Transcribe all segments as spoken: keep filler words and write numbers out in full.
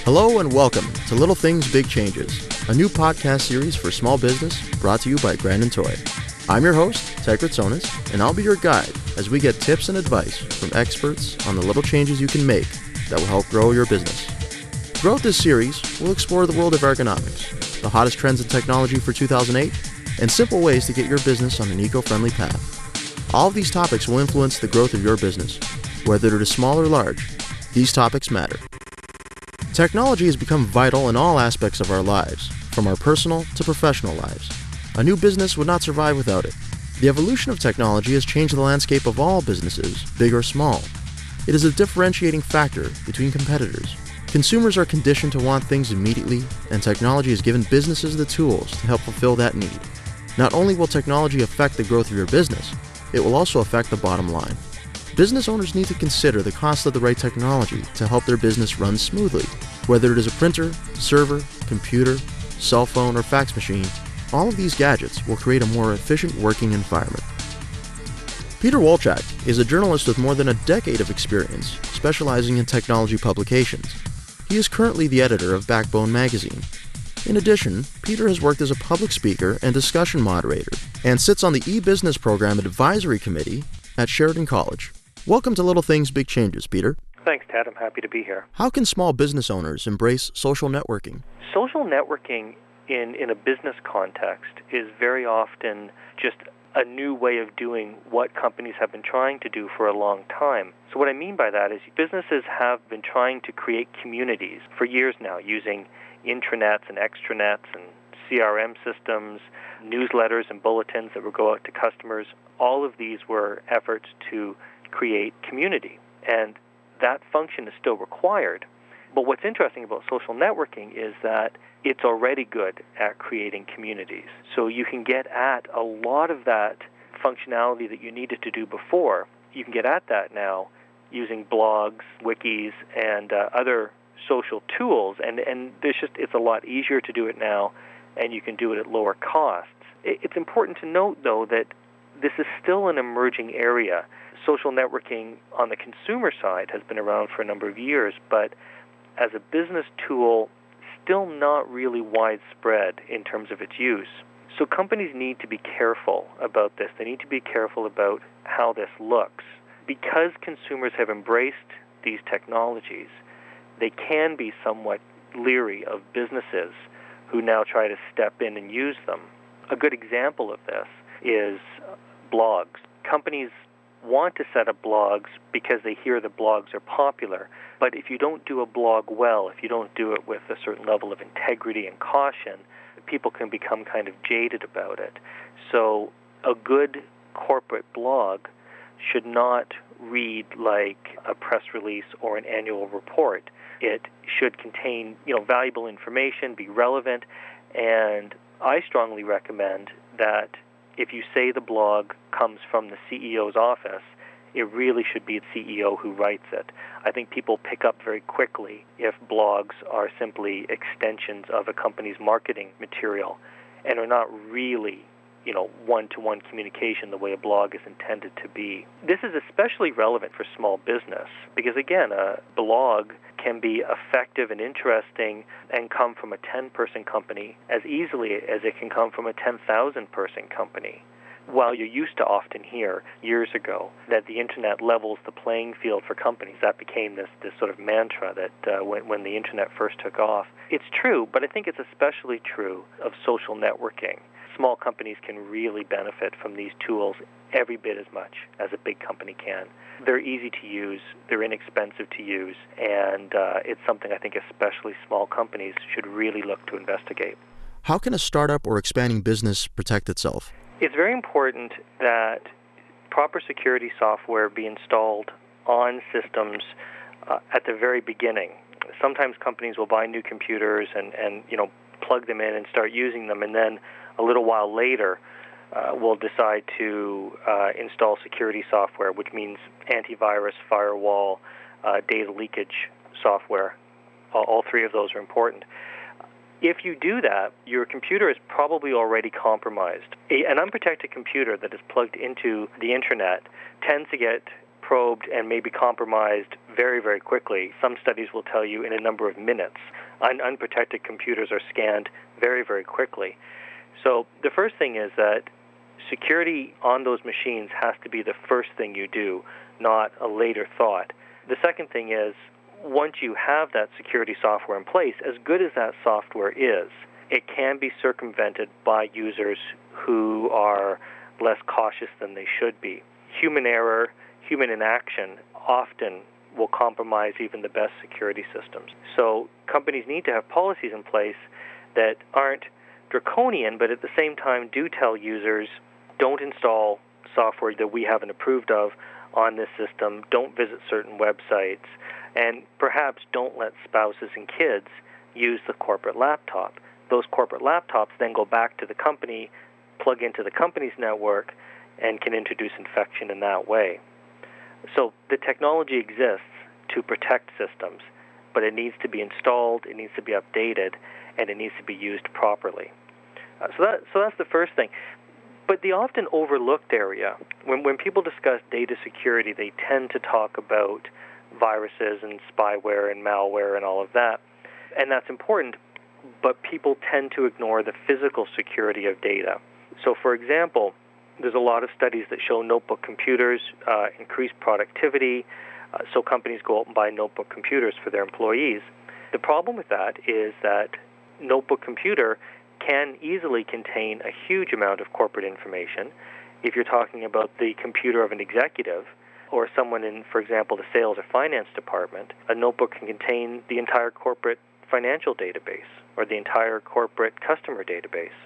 Hello and welcome to Little Things, Big Changes, a new podcast series for small business brought to you by Grandin Toy. I'm your host, Tigrit Sonis, and I'll be your guide as we get tips and advice from experts on the little changes you can make that will help grow your business. Throughout this series, we'll explore the world of ergonomics, the hottest trends in technology for two thousand eight, and simple ways to get your business on an eco-friendly path. All of these topics will influence the growth of your business. Whether it is small or large, these topics matter. Technology has become vital in all aspects of our lives, from our personal to professional lives. A new business would not survive without it. The evolution of technology has changed the landscape of all businesses, big or small. It is a differentiating factor between competitors. Consumers are conditioned to want things immediately, and technology has given businesses the tools to help fulfill that need. Not only will technology affect the growth of your business, it will also affect the bottom line. Business owners need to consider the cost of the right technology to help their business run smoothly. Whether it is a printer, server, computer, cell phone, or fax machine, all of these gadgets will create a more efficient working environment. Peter Wolchak is a journalist with more than a decade of experience, specializing in technology publications. He is currently the editor of Backbone magazine. In addition, Peter has worked as a public speaker and discussion moderator, and sits on the e-business program advisory committee at Sheridan College. Welcome to Little Things, Big Changes, Peter. Thanks, Ted. I'm happy to be here. How can small business owners embrace social networking? Social networking in, in a business context is very often just a new way of doing what companies have been trying to do for a long time. So what I mean by that is businesses have been trying to create communities for years now using intranets and extranets and C R M systems, newsletters and bulletins that would go out to customers. All of these were efforts to create community, and that function is still required. But what's interesting about social networking is that it's already good at creating communities. So you can get at a lot of that functionality that you needed to do before. You can get at that now using blogs, wikis, and uh, other social tools, and, and there's just it's a lot easier to do it now, and you can do it at lower costs. It's important to note, though, that this is still an emerging area. Social networking on the consumer side has been around for a number of years, but as a business tool, still not really widespread in terms of its use. So companies need to be careful about this. They need to be careful about how this looks. Because consumers have embraced these technologies, they can be somewhat leery of businesses who now try to step in and use them. A good example of this is blogs. Companies want to set up blogs because they hear that blogs are popular. But if you don't do a blog well, if you don't do it with a certain level of integrity and caution, people can become kind of jaded about it. So a good corporate blog should not read like a press release or an annual report. It should contain, you know, valuable information, be relevant, and I strongly recommend that if you say the blog comes from the C E O's office, it really should be the C E O who writes it. I think people pick up very quickly if blogs are simply extensions of a company's marketing material and are not really, you know, one-to-one communication the way a blog is intended to be. This is especially relevant for small business because, again, a blog can be effective and interesting and come from a ten-person company as easily as it can come from a ten thousand person company. While you used to often hear years ago that the Internet levels the playing field for companies, that became this, this sort of mantra that uh, when, when the Internet first took off. It's true, but I think it's especially true of social networking. Small companies can really benefit from these tools every bit as much as a big company can. They're easy to use, they're inexpensive to use, and uh, it's something I think especially small companies should really look to investigate. How can a startup or expanding business protect itself? It's very important that proper security software be installed on systems uh, at the very beginning. Sometimes companies will buy new computers and, and you know plug them in and start using them, and then a little while later uh, will decide to uh, install security software, which means antivirus, firewall, uh, data leakage software. All, all three of those are important. If you do that, your computer is probably already compromised. A, an unprotected computer that is plugged into the internet tends to get probed and may be compromised very, very quickly. Some studies will tell you in a number of minutes. Un- unprotected computers are scanned very, very quickly. So the first thing is that security on those machines has to be the first thing you do, not a later thought. The second thing is, once you have that security software in place, as good as that software is, it can be circumvented by users who are less cautious than they should be. Human error, human inaction often will compromise even the best security systems. So companies need to have policies in place that aren't draconian, but at the same time do tell users, don't install software that we haven't approved of on this system, don't visit certain websites, and perhaps don't let spouses and kids use the corporate laptop. Those corporate laptops then go back to the company, plug into the company's network, and can introduce infection in that way. So the technology exists to protect systems, but it needs to be installed, it needs to be updated, and it needs to be used properly. Uh, so that so that's the first thing. But the often overlooked area, when, when people discuss data security, they tend to talk about viruses and spyware and malware and all of that. And that's important, but people tend to ignore the physical security of data. So, for example, there's a lot of studies that show notebook computers uh, increase productivity, uh, so companies go out and buy notebook computers for their employees. The problem with that is that notebook computer can easily contain a huge amount of corporate information. If you're talking about the computer of an executive or someone in, for example, the sales or finance department, a notebook can contain the entire corporate financial database or the entire corporate customer database.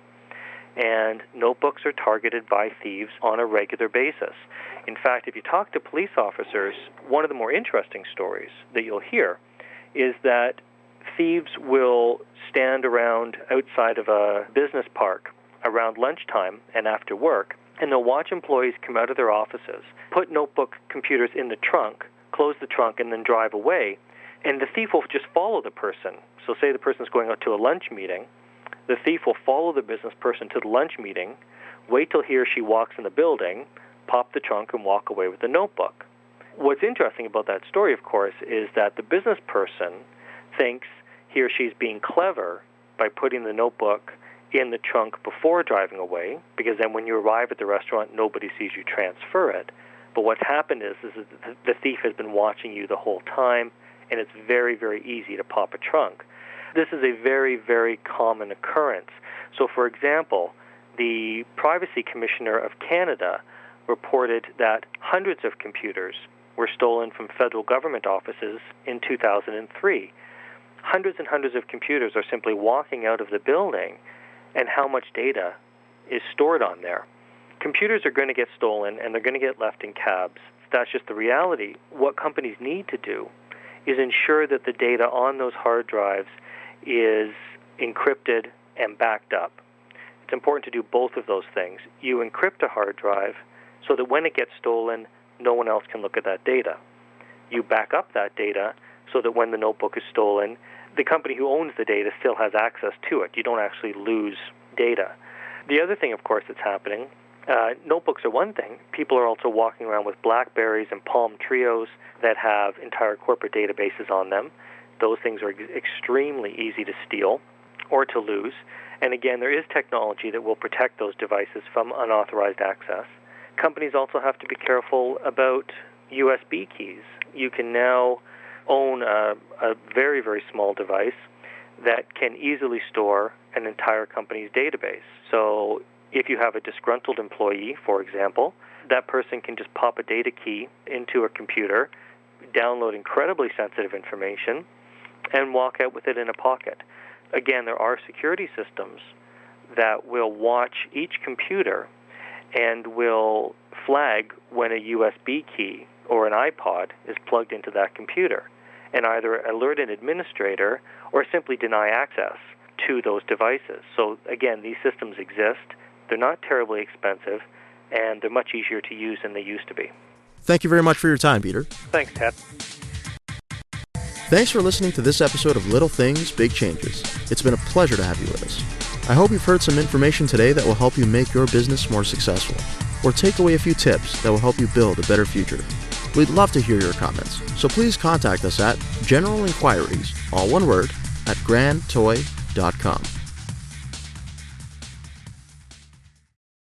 And notebooks are targeted by thieves on a regular basis. In fact, if you talk to police officers, one of the more interesting stories that you'll hear is that thieves will stand around outside of a business park around lunchtime and after work, and they'll watch employees come out of their offices, put notebook computers in the trunk, close the trunk, and then drive away. And the thief will just follow the person. So say the person's going out to a lunch meeting. The thief will follow the business person to the lunch meeting, wait till he or she walks in the building, pop the trunk, and walk away with the notebook. What's interesting about that story, of course, is that the business person thinks he or she is being clever by putting the notebook in the trunk before driving away, because then when you arrive at the restaurant, nobody sees you transfer it. But what's happened is, is that the thief has been watching you the whole time, and it's very, very easy to pop a trunk. This is a very, very common occurrence. So, for example, the Privacy Commissioner of Canada reported that hundreds of computers were stolen from federal government offices in two thousand three. Hundreds and hundreds of computers are simply walking out of the building, and how much data is stored on there. Computers are going to get stolen, and they're going to get left in cabs. That's just the reality. What companies need to do is ensure that the data on those hard drives is encrypted and backed up. It's important to do both of those things. You encrypt a hard drive so that when it gets stolen, no one else can look at that data. You back up that data so that when the notebook is stolen, the company who owns the data still has access to it. You don't actually lose data. The other thing, of course, that's happening, uh, notebooks are one thing. People are also walking around with BlackBerries and Palm Trios that have entire corporate databases on them. Those things are ex- extremely easy to steal or to lose. And again, there is technology that will protect those devices from unauthorized access. Companies also have to be careful about U S B keys. You can now own a, a very, very small device that can easily store an entire company's database. So if you have a disgruntled employee, for example, that person can just pop a data key into a computer, download incredibly sensitive information, and walk out with it in a pocket. Again, there are security systems that will watch each computer and will flag when a U S B key or an iPod is plugged into that computer, and either alert an administrator or simply deny access to those devices. So again, these systems exist. They're not terribly expensive, and they're much easier to use than they used to be. Thank you very much for your time, Peter. Thanks, Ted. Thanks for listening to this episode of Little Things, Big Changes. It's been a pleasure to have you with us. I hope you've heard some information today that will help you make your business more successful, or take away a few tips that will help you build a better future. We'd love to hear your comments, so please contact us at general inquiries, all one word, at grand toy dot com.